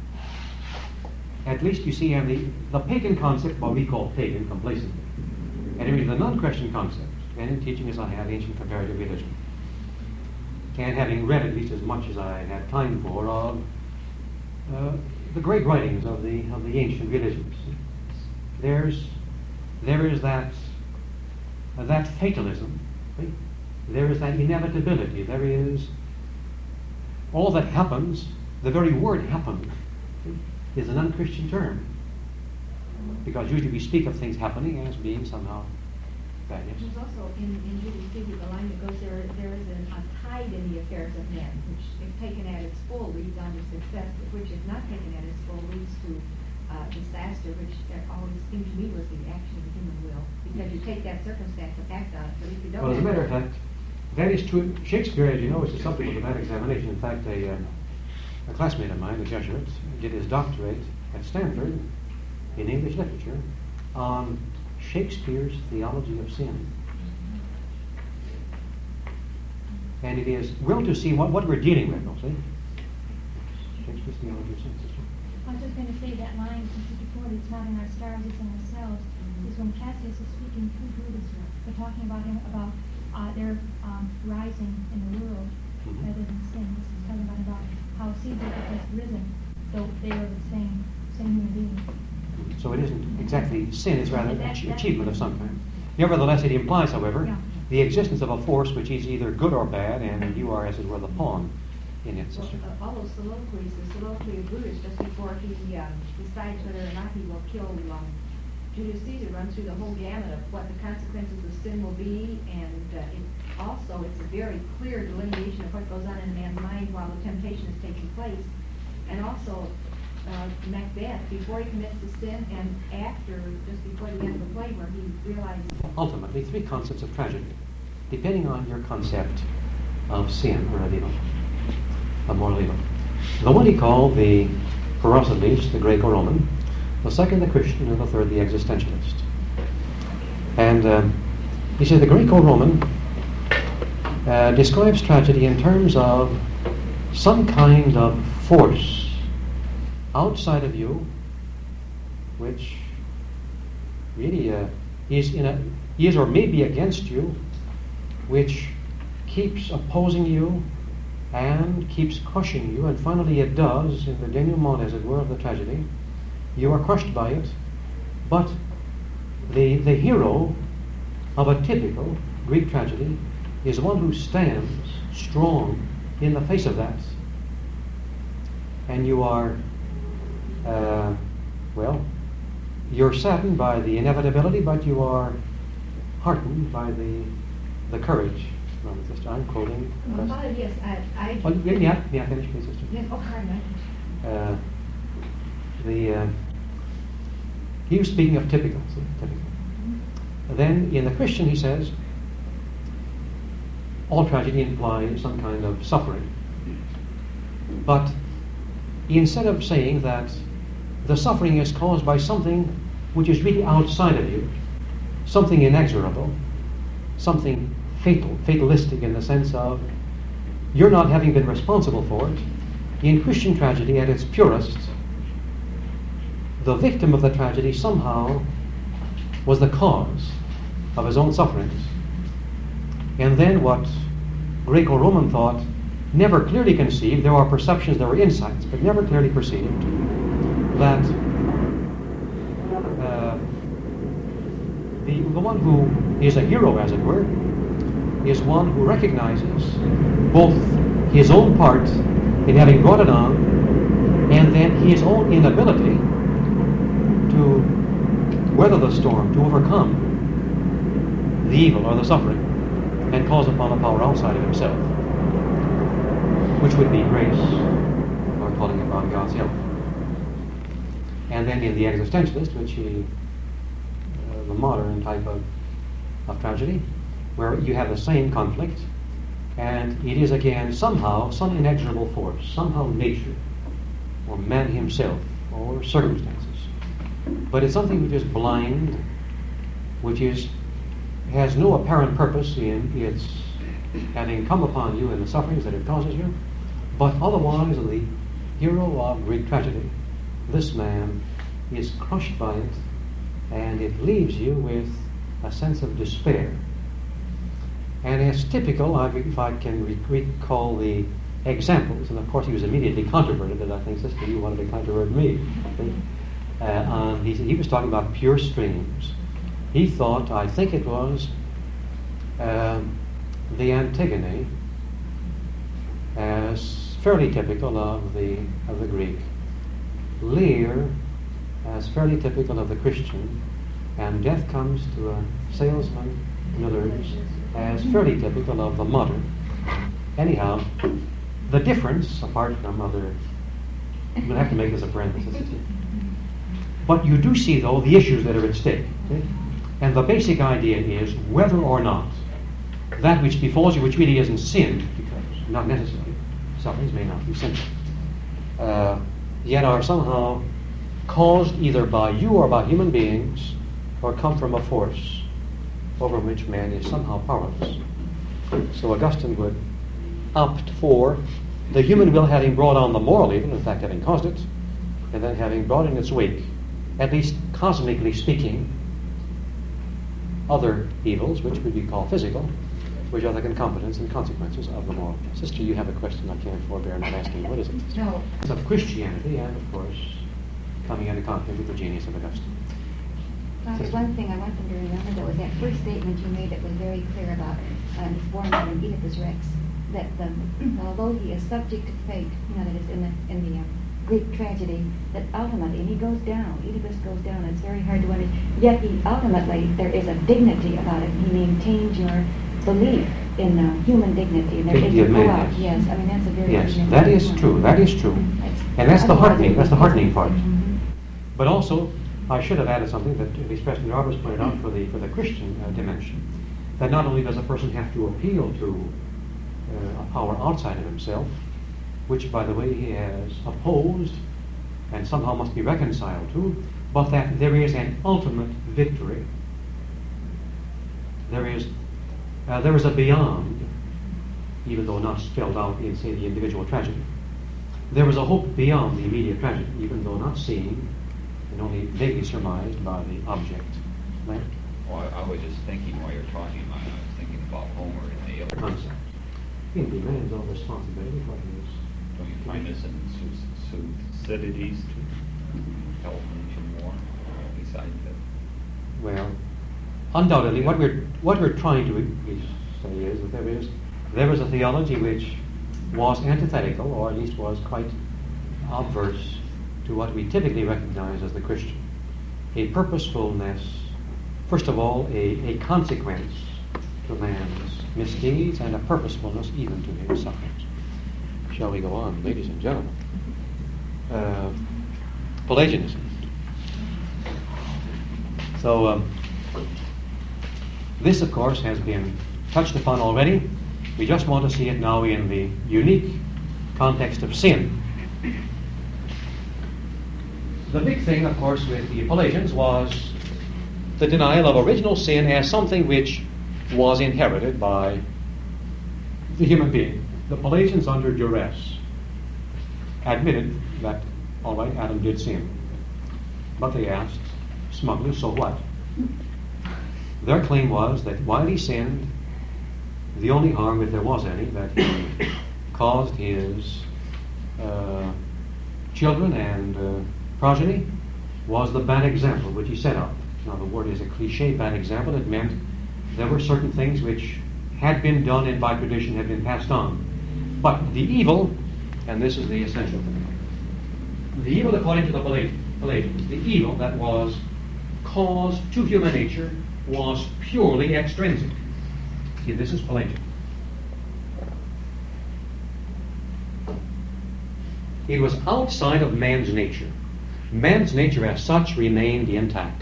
At least you see, and the, the pagan concept, what we call pagan complacently, and even the non-Christian concept, and in teaching as I have ancient comparative religion, and having read at least as much as I had time for of uh, the great writings of the of the ancient religions, there's there is that uh, that fatalism, see? There is that inevitability, there is all that happens. The very word happen is an unchristian term, because usually we speak of things happening as being somehow bad. Yes? There's also in, in Julius Caesar the line that goes there, there is an, a tide in the affairs of men, which if taken at its full leads on to success, but which if not taken at its full leads to uh, disaster, which always seems to me was the action of the human will, because you take that circumstance and act on it, but if you don't... Well, as a matter of fact, that is true. Shakespeare, as you know, is the subject of that examination. In fact, a, uh, a classmate of mine, a Jesuit, did his doctorate at Stanford in English literature on Shakespeare's theology of sin. And it is well to see what, what we're dealing with, don't see? Shakespeare's theology of sin, sister. I was just going to say that line, since before, it's not in our stars, it's in ourselves, mm-hmm. is when Cassius is speaking to Brutus, they're talking about him, about uh, their um, rising in the world mm-hmm. rather than sin. This is talking about, about how Caesar has risen, so they are the same, same human being. So it isn't exactly sin, it's rather an achievement of some kind. Nevertheless, it implies, however, yeah. the existence of a force which is either good or bad, and you are, as it were, the pawn in it, sister. Well, uh, all those soliloquies, the soliloquy of Brutus, just before he um, decides whether or not he will kill um, Julius Caesar, runs through the whole gamut of what the consequences of sin will be, and uh, it also it's a very clear delineation of what goes on in a man's mind while the temptation is taking place, and also uh, Macbeth, before he commits the sin, and after, just before the end of the play, where he realizes... Ultimately, three concepts of tragedy, depending on your concept of sin or of evil, of moral evil. The one he called the, for us at least, the Greco-Roman, the second the Christian, and the third the existentialist. And um, he said the Greco-Roman uh, describes tragedy in terms of some kind of force outside of you, which really uh, is in a is or may be against you, which keeps opposing you, and keeps crushing you, and finally it does, in the denouement, as it were, of the tragedy. You are crushed by it, but the, the hero of a typical Greek tragedy is one who stands strong in the face of that. And you are, uh, well, you're saddened by the inevitability, but you are heartened by the the courage. No, sister, I'm quoting. Well, Father, yes, I, I Oh, may, may I, may I finish, please, sister? yes, oh, pardon, I Uh, the uh, he was speaking of typical, see, typical. Then in the Christian he says, all tragedy implies some kind of suffering. But instead of saying that the suffering is caused by something which is really outside of you, something inexorable, something fatal, fatalistic in the sense of you're not having been responsible for it, in Christian tragedy at its purest, the victim of the tragedy somehow was the cause of his own sufferings. And then what Greco-Roman thought never clearly conceived, there are perceptions, there were insights, but never clearly perceived, that uh, the, the one who is a hero, as it were, is one who recognizes both his own part in having brought it on, and then his own inability to weather the storm, to overcome the evil or the suffering, and calls upon a power outside of himself, which would be grace, or calling upon God's help. And then in the existentialist, which he, uh, the modern type of, of tragedy, where you have the same conflict, and it is again somehow some inexorable force, somehow nature, or man himself, or circumstances. But it's something which is blind, which is has no apparent purpose in its having come upon you in the sufferings that it causes you, but otherwise the hero of Greek tragedy, this man, is crushed by it, and it leaves you with a sense of despair. And as typical, I, if I can re- recall the examples, and of course he was immediately controverted, and I think, sister, you wanted to controvert me. Uh, um, he, he was talking about pure streams. He thought, I think it was uh, the Antigone, as fairly typical of the of the Greek, Lear as fairly typical of the Christian, and death comes to a salesman, Miller's, as fairly typical of the modern. Anyhow, the difference, apart from other, I'm going to have to make this a parenthesis, but you do see, though, the issues that are at stake. Okay? And the basic idea is whether or not that which befalls you, which really isn't sin, because not necessarily, sufferings may not be sinful, uh, yet are somehow caused either by you or by human beings, or come from a force over which man is somehow powerless. So Augustine would opt for the human will having brought on the moral evil, in fact having caused it, and then having brought in its wake, at least cosmically speaking, other evils, which would be called physical, which are the concomitants and consequences of the moral. Sister, you have a question I can't forbear not asking. What is it? No. It's of Christianity, and of course, coming into conflict with the genius of Augustine. Father, one thing I want them to remember, though, is that first statement you made that was very clear about uh, his born in Oedipus Rex, that the, although he is subject to fate, you know, that is in the in the uh, Greek tragedy, that ultimately, and he goes down, Oedipus goes down, it's very hard to understand, yet he ultimately, there is a dignity about it. He maintains your belief in uh, human dignity, and there is a go-out. Yes, I mean, that's a very Yes, that is true, that is true. That's, And that's the heartening, that's the heartening part. Mm-hmm. But also, I should have added something that at least President Roberts pointed out for the for the Christian uh, dimension, that not only does a person have to appeal to uh, a power outside of himself, which, by the way, he has opposed and somehow must be reconciled to, but that there is an ultimate victory. There is uh, there is a beyond, even though not spelled out in, say, the individual tragedy. There is a hope beyond the immediate tragedy, even though not seen and only vaguely surmised by the object. Right? Well, I, I was just thinking while you're talking about it, I was thinking about Homer and the Iliad. Concept. He demands all responsibility for his. Don't you find this in Thuc- Thucydides to help mention more besides that? Well, undoubtedly, what we're what we're trying to say is that there is there was a theology which was antithetical, or at least was quite adverse to what we typically recognize as the Christian. A purposefulness, first of all, a, a consequence to man's misdeeds, and a purposefulness even to his sufferings. Shall we go on, ladies and gentlemen? Uh, Pelagianism. So, um, this, of course, has been touched upon already. We just want to see it now in the unique context of sin. The big thing, of course, with the Pelagians was the denial of original sin as something which was inherited by the human being. The Pelagians, under duress, admitted that, all right, Adam did sin. But they asked smugly, so what? Their claim was that while he sinned, the only harm, if there was any, that he caused his uh, children and uh, progeny was the bad example which he set up. Now, the word is a cliche, bad example. It meant there were certain things which had been done and by tradition had been passed on. But the evil, and this is the essential thing, the evil according to the Pelagians, the evil that was caused to human nature was purely extrinsic. See, this is Pelagian. It was outside of man's nature. Man's nature as such remained intact.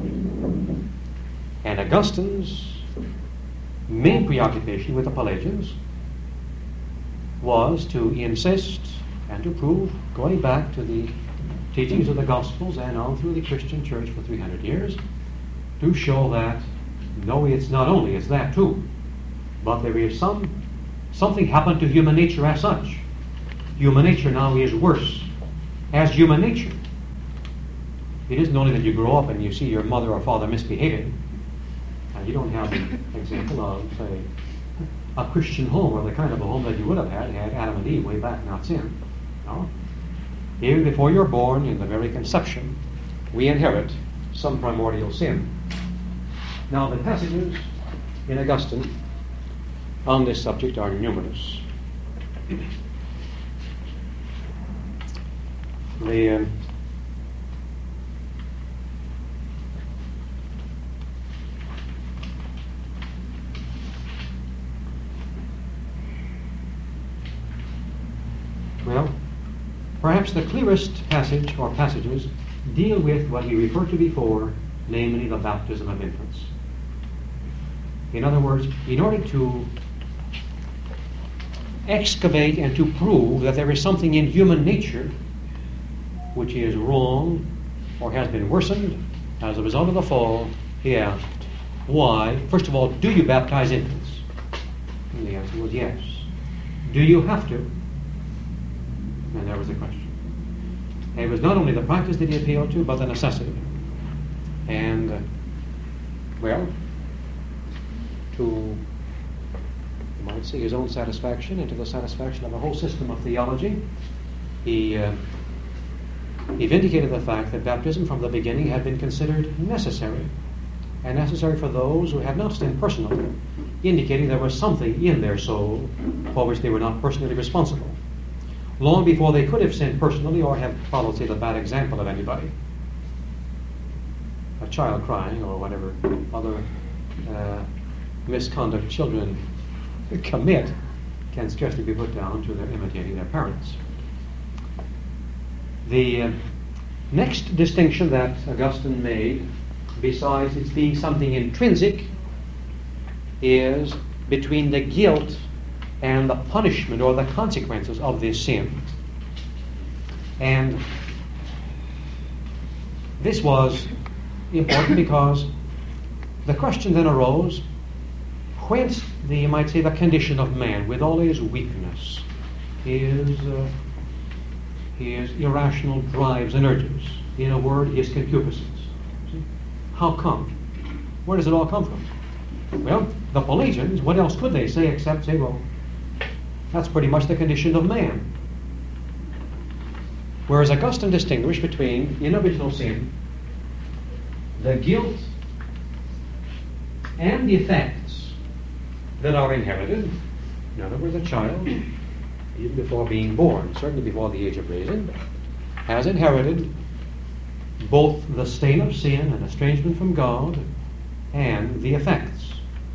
And Augustine's main preoccupation with the Pelagians was to insist and to prove, going back to the teachings of the Gospels and on through the Christian church for three hundred years, to show that, no, it's not only, it's that too, but there is some something happened to human nature as such. Human nature now is worse as human nature. It isn't only that you grow up and you see your mother or father misbehaving, and you don't have an example of, say, a Christian home, or the kind of a home that you would have had had Adam and Eve way back, not sin. No? Even before you're born, in the very conception, we inherit some primordial sin. Now, the passages in Augustine on this subject are numerous. The uh, well, perhaps the clearest passage or passages deal with what we referred to before, namely the baptism of infants. In other words, in order to excavate and to prove that there is something in human nature which is wrong or has been worsened as a result of the fall, he asked, why? First of all, do you baptize infants? And the answer was yes. Do you have to? And there was the question. And it was not only the practice that he appealed to, but the necessity. And, uh, well, to, you might say, his own satisfaction and to the satisfaction of a whole system of theology, he, uh, he vindicated the fact that baptism from the beginning had been considered necessary, and necessary for those who had not sinned personally, indicating there was something in their soul for which they were not personally responsible, long before they could have sinned personally or have followed, say, the bad example of anybody. A child crying or whatever other uh, misconduct children commit can scarcely be put down to their imitating their parents. The uh, next distinction that Augustine made, besides its being something intrinsic, is between the guilt and the punishment or the consequences of this sin. And this was important because the question then arose, whence the, you might say, the condition of man with all his weakness, his, uh, his irrational drives and urges, in a word, his concupiscence. See? How come? Where does it all come from? Well, the Pelagians, what else could they say except say, well, That's pretty much the condition of man. Whereas Augustine distinguished between in original sin, the guilt and the effects that are inherited. In other words, a child, even before being born, certainly before the age of reason, has inherited both the stain of sin and estrangement from God and the effects.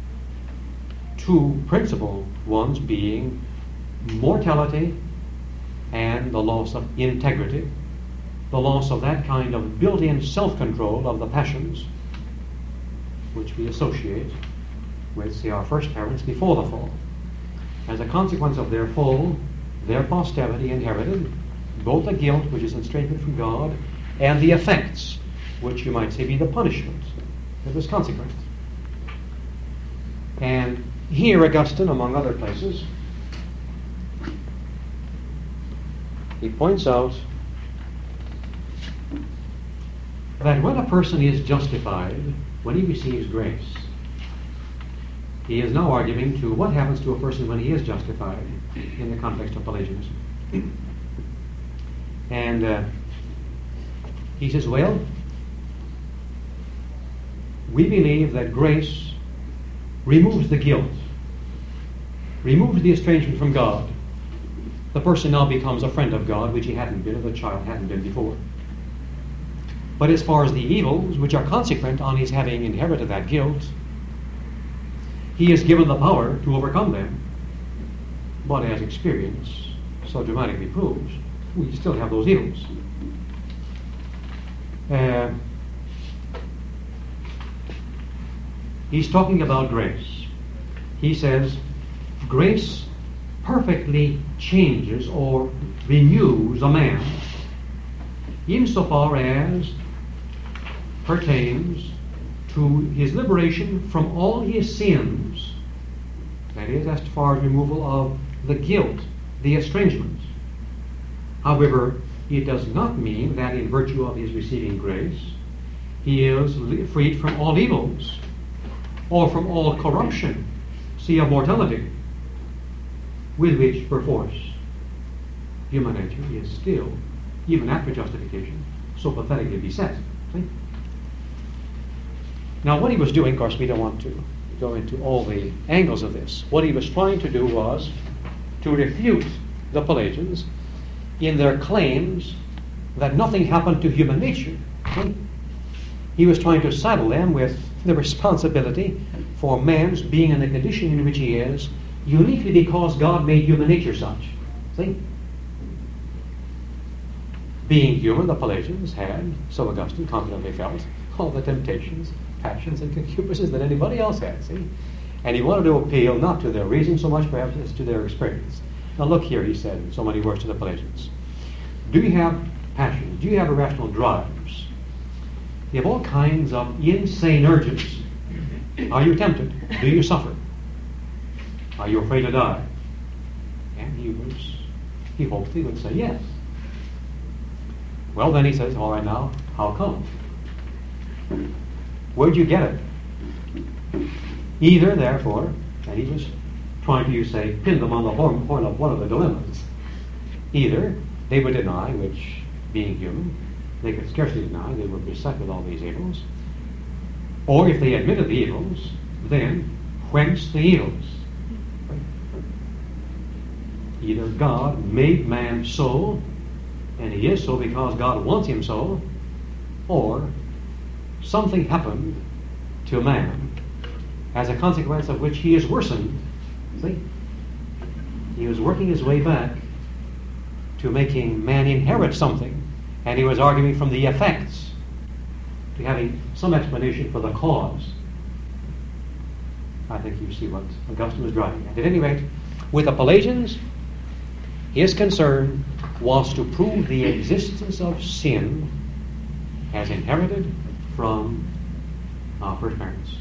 Two principal ones being mortality and the loss of integrity, the loss of that kind of built-in self-control of the passions which we associate with, say, our first parents before the fall. As a consequence of their fall, their posterity inherited both the guilt, which is estrangement from God, and the effects, which you might say be the punishment that was consequent. And here Augustine, among other places, he points out that when a person is justified, when he receives grace, he is now arguing to what happens to a person when he is justified in the context of Pelagianism. And uh, he says, well, we believe that grace removes the guilt, removes the estrangement from God. The person now becomes a friend of God, which he hadn't been, or the child hadn't been before. But as far as the evils, which are consequent on his having inherited that guilt, he is given the power to overcome them. But as experience so dramatically proves, we still have those evils. Uh, he's talking about grace. He says, grace perfectly changes or renews a man insofar as pertains to his liberation from all his sins, that is, as far as removal of the guilt, the estrangement. However, it does not mean that in virtue of his receiving grace, he is freed from all evils or from all corruption, see, of mortality, with which, perforce, human nature is still, even after justification, so pathetically beset. See? Now, what he was doing, of course, we don't want to go into all the angles of this. What he was trying to do was to refute the Pelagians in their claims that nothing happened to human nature. See? He was trying to saddle them with the responsibility for man's being in the condition in which he is, uniquely because God made human nature such. See? Being human, the Pelagians had, so Augustine confidently felt, all the temptations, passions, and concupiscences that anybody else had, see? And he wanted to appeal not to their reason so much perhaps as to their experience. Now look here, he said in so many words to the Pelagians. Do you have passions? Do you have irrational drives? You have all kinds of insane urges. Are you tempted? Do you suffer? Are you afraid to die? And he was, he hoped he would say yes. Well, then he says, all right now, how come? Where'd you get it? Either, therefore, and he was trying to, you say, pin them on the point of one of the dilemmas. Either they would deny, which, being human, they could scarcely deny, they were beset with all these evils. Or if they admitted the evils, then whence the evils? Either God made man so, and he is so because God wants him so, or something happened to man as a consequence of which he is worsened. See? He was working his way back to making man inherit something, and he was arguing from the effects to having some explanation for the cause. I think you see what Augustine was driving at. At any rate, with the Pelagians, his concern was to prove the existence of sin as inherited from our first parents.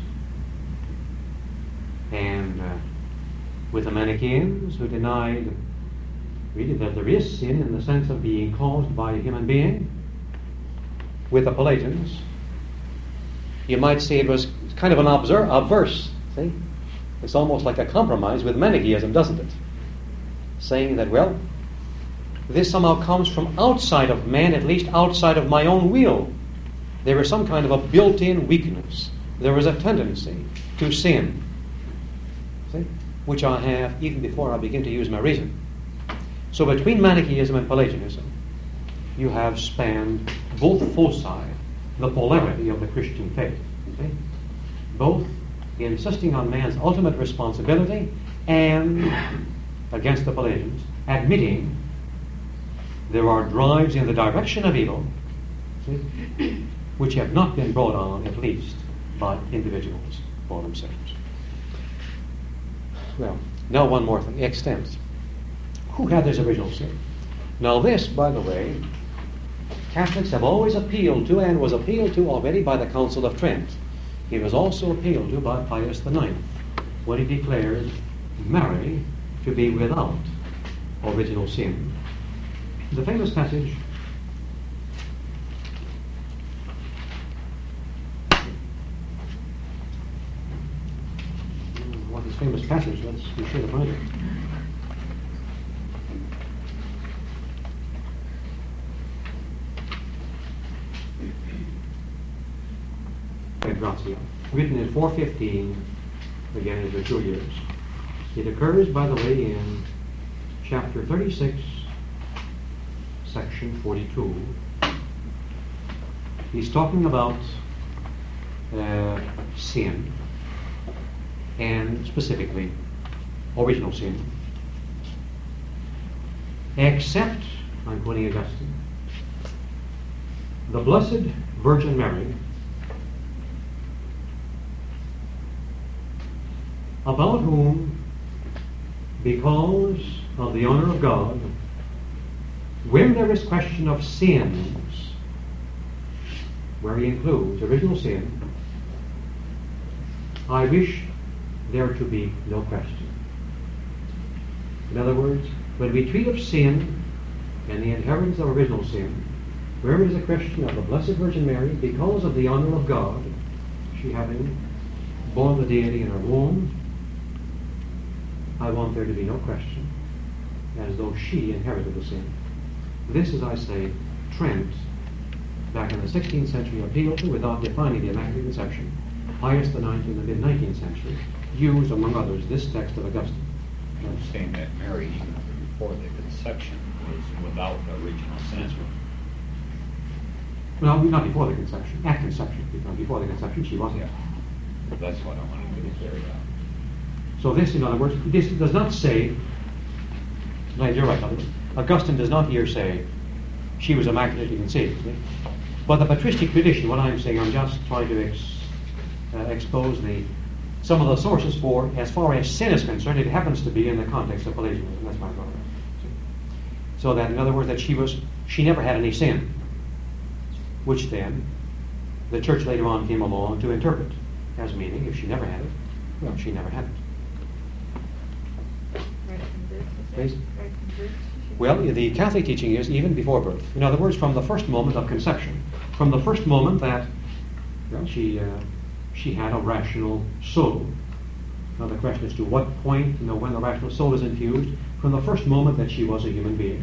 And uh, with the Manichaeans, who denied really that there is sin in the sense of being caused by a human being, with the Pelagians, you might say it was kind of an obser- obverse, see? It's almost like a compromise with Manichaeism, doesn't it? saying that, well, this somehow comes from outside of man, at least outside of my own will. There is some kind of a built-in weakness. There is a tendency to sin, see, which I have even before I begin to use my reason. So between Manichaeism and Pelagianism, you have spanned both foci, the polarity of the Christian faith. See? Both insisting on man's ultimate responsibility and, against the Pelagians, admitting there are drives in the direction of evil, see, which have not been brought on, at least, by individuals for themselves. Well, now one more thing, extent. Who had this original sin? Now this, by the way, Catholics have always appealed to, and was appealed to already by the Council of Trent. It was also appealed to by Pius the Ninth when he declared Mary to be without original sin. The famous passage what is famous passage? Let's be sure to find it. Grazia, written in four fifteen, again in the two years. It occurs, by the way, in chapter thirty-six, section forty-two. He's talking about uh, sin, and specifically original sin. Except, I'm quoting Augustine, the Blessed Virgin Mary, about whom, because of the honor of God, when there is question of sins, where he includes original sin, I wish there to be no question. In other words, when we treat of sin and the inheritance of original sin, where there is a question of the Blessed Virgin Mary, because of the honor of God, she having borne the deity in her womb, I want there to be no question, as though she inherited the sin. This, as I say, Trent, back in the sixteenth century, appealed to without defining the Immaculate Conception. Pius the Ninth in the mid-nineteenth century used, among others, this text of Augustine. I'm saying that Mary, even before the conception, was without the original sin. Well, not before the conception, at conception, because before the conception she wasn't. Yeah. That's what I wanted to get cleared out. So this, in other words, this does not say, no, you're right, Augustine does not here say she was immaculately conceived. See? But the patristic tradition, what I'm saying, I'm just trying to ex, uh, expose the some of the sources for, as far as sin is concerned, it happens to be in the context of Pelagianism. That's my point. So that, in other words, that she was, she never had any sin, which then the church later on came along to interpret as meaning, if she never had it, well, she never had it. Well, the Catholic teaching is even before birth. In other words, from the first moment of conception, from the first moment that, well, she uh, she had a rational soul. Now the question is to what point, you know, when the rational soul is infused, from the first moment that she was a human being.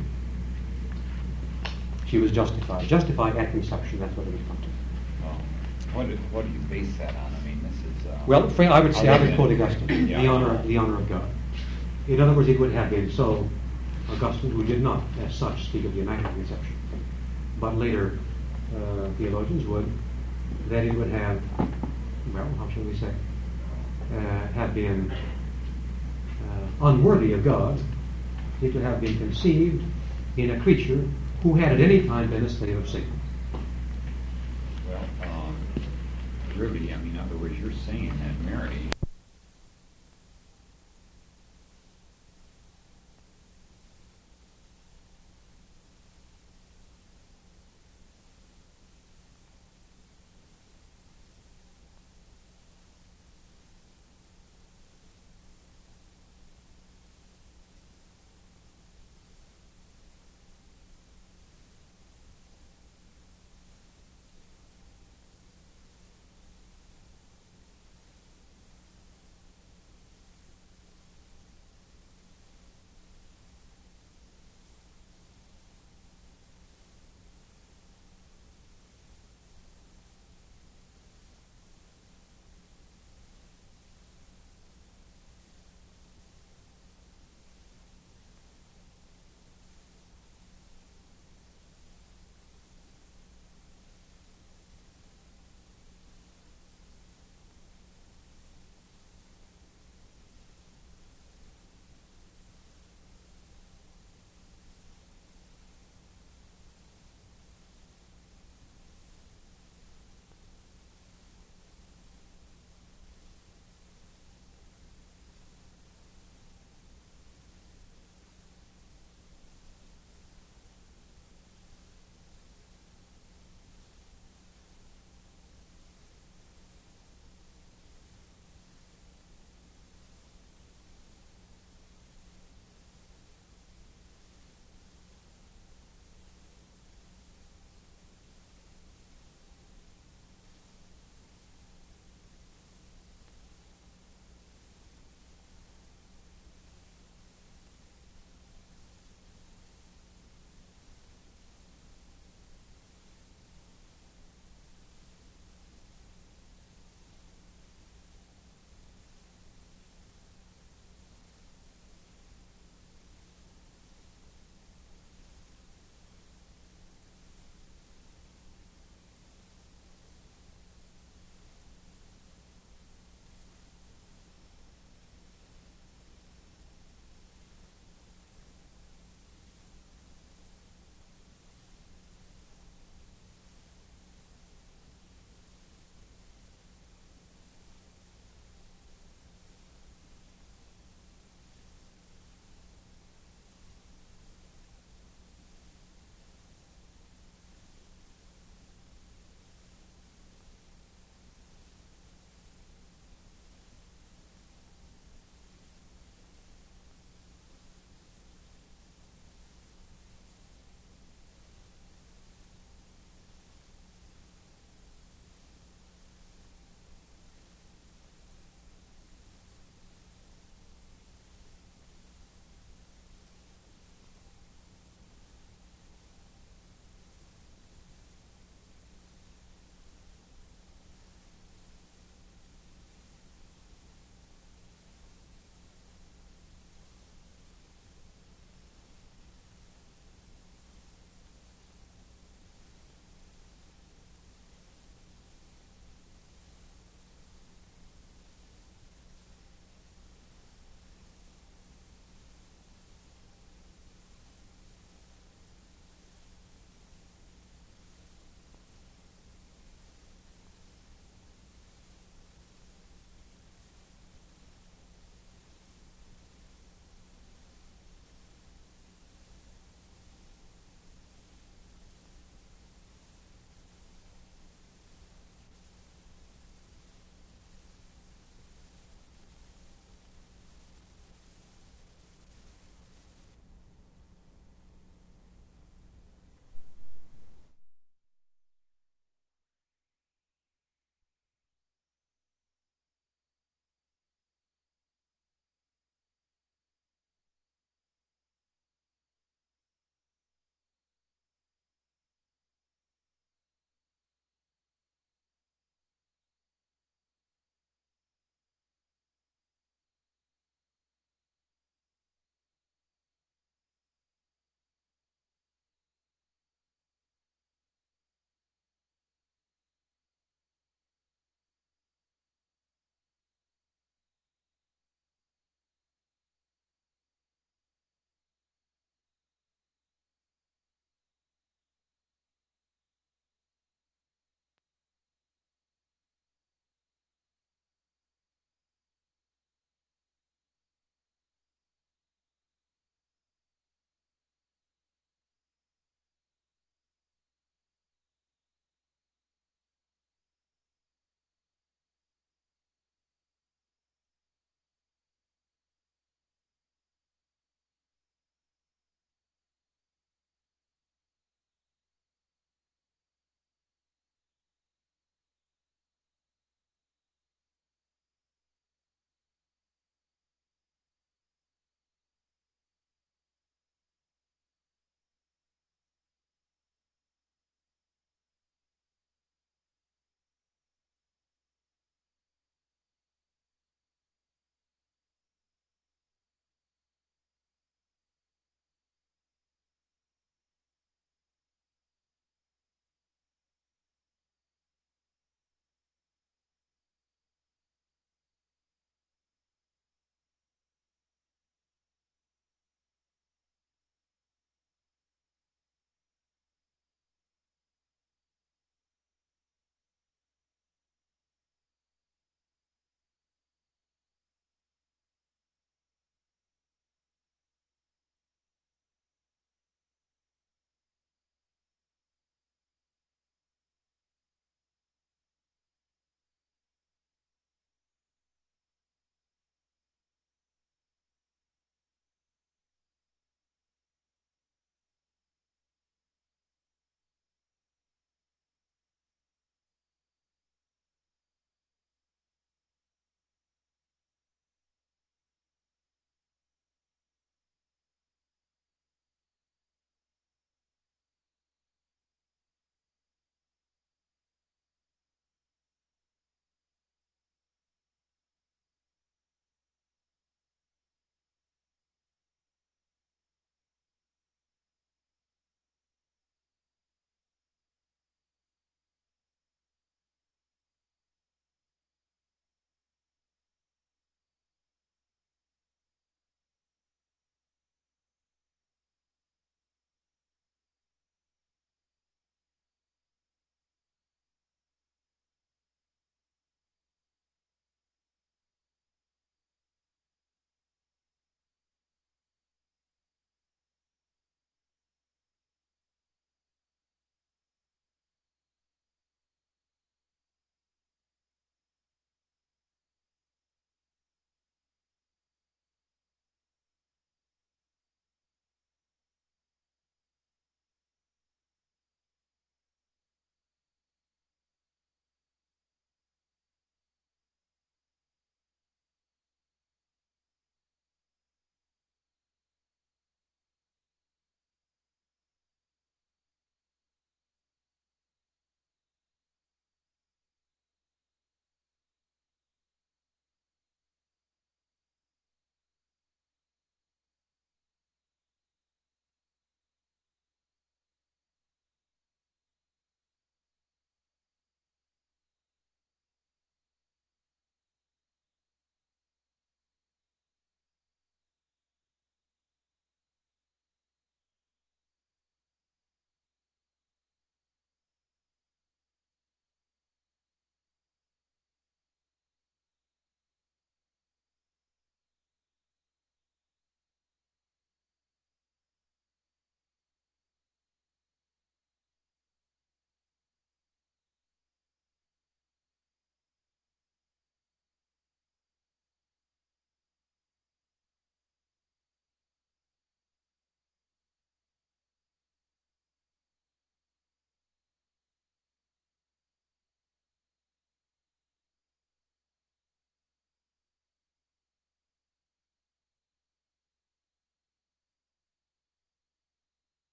She was justified. Justified at conception, that's what it would come to. Well, what do, what do you base that on? I mean, this is... Uh, well, I would say, I would quote than, Augustine, yeah. the honor, the honor of God. In other words, it would have been so, Augustine, who did not, as such, speak of the Immaculate Conception, but later uh, theologians would, that it would have, well, how shall we say, uh, have been uh, unworthy of God. It would have been conceived in a creature who had at any time been a slave of Satan. Well, um, really, I mean, in other words, you're saying that Mary